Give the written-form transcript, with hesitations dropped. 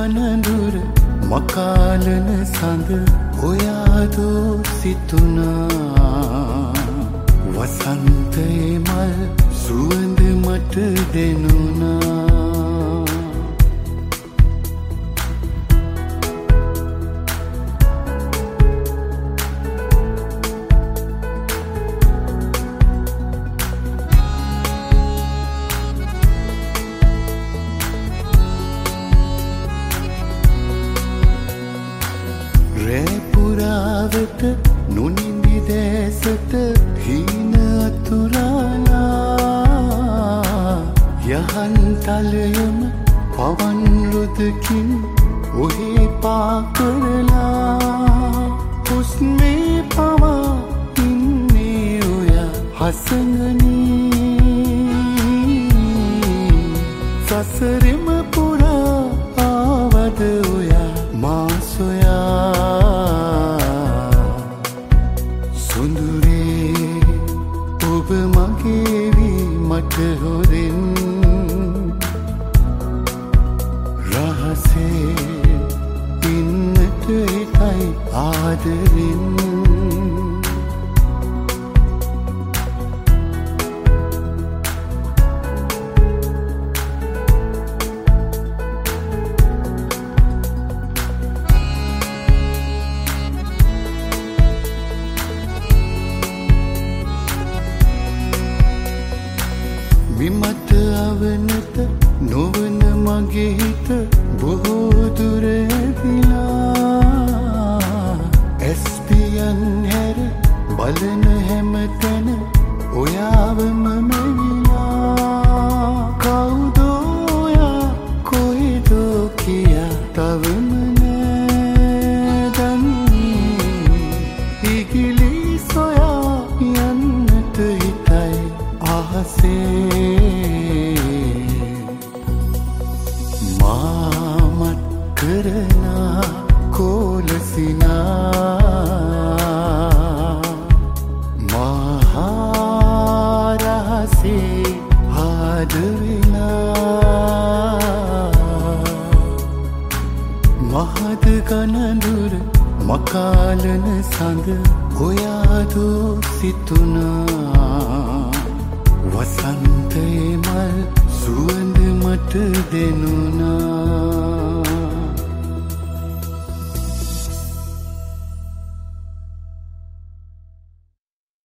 ගනඳුර මකාලන සඳ ඔයාදෝ සිතුනා වසන්තයේ මල් සුවඳ මට දෙනුනා රැපුරාවට නොනිමි දැසට හීන අතුරාලා යහන් තලයම පවන් රුදකින් ඔහේ පා කරලා හුස්මේ පවා ඉන්නේ ඔයා හසඟනී සසරෙම පුරා ආවද ඔයා මා සොයා සුන්දරේ ඔබ මගේ වී මට හොරෙන් රහසේ ඉන්නට එකයි ආදරෙන් විමත අවනත නොවන මගේ හිත බොහෝ දුර ඇදිලා ඇස්පියන් හැර බලන හැම තැන ඔයාවම මැවිලා කවුද ඔයා කොයිදෝ කියා තවම නෑ දන්නේ ඉගිලි සොයා යන්නට හිතයි අහසේ මාමත් කරනා කොලසිනා මහරහසේ ආදවෙලා මහද ගනඳුර මකාලන සඳ ඔයාදෝ සිතුනා වසන්තයේ මල් සුවඳ මට දෙනුනා